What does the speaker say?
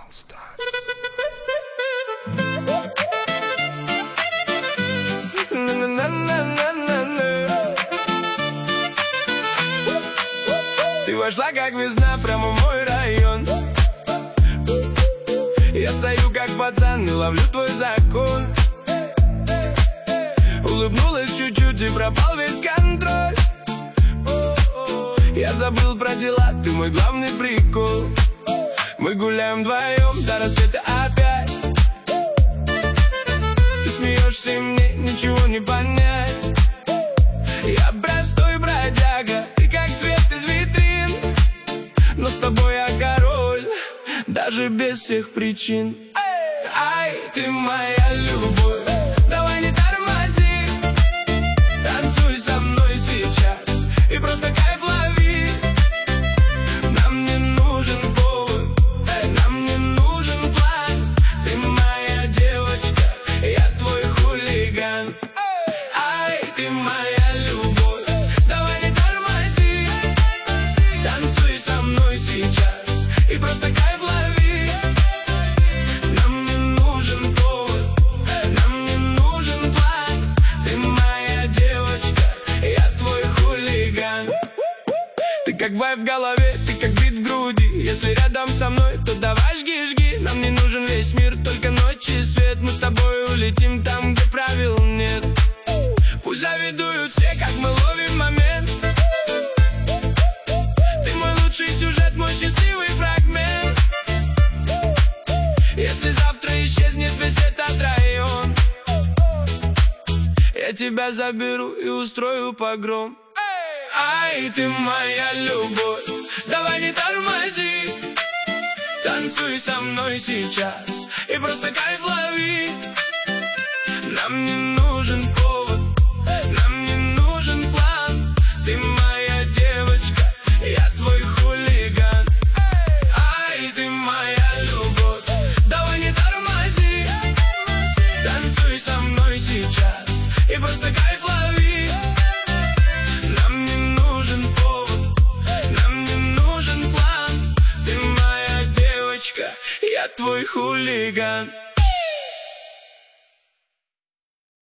All Stars. Ты вошла как весна прямо в мой район. Я стою как пацан и ловлю твой закон. Улыбнулась чуть-чуть и пропал весь контроль. Я забыл про дела, ты мой главный прикол. Мы гуляем вдвоем до рассвета опять. Ты смеешься и мне ничего не понять. Я простой бродяга, ты как свет из витрин. Но с тобой я король, даже без всех причин. Ай, ты моя любовь, давай не тормози. Танцуй со мной сейчас и просто кайф лови. Нам не нужен повод, нам не нужен план. Ты моя девочка, я твой хулиган. Ай, ты моя любовь, давай не тормози. Танцуй со мной сейчас и просто кайф лови. Нам не нужен повод, нам не нужен план. Ты моя девочка, я твой хулиган. Ты как вайб в голове, ты как бит в груди. Если рядом со мной, то давай жги-жги. Нам не нужен весь мир, только ночь и свет. Мы с тобой улетим там, где правил нет. Пусть завидуют все, как мы ловим момент. Ты мой лучший сюжет, мой счастливый фрагмент. Если завтра исчезнет весь этот район, я тебя заберу и устрою погром. Ай, ты моя любовь, давай не тормози. Танцуй со мной сейчас и просто кайф лови. Нам не нужен повод, нам не нужен план. Ты моя девочка, я твой хулиган. Ай, ты моя любовь, давай не тормози. Танцуй со мной сейчас и просто кайф лови. Нам не нужен повод, нам не нужен план. Ты моя девочка, я твой хулиган.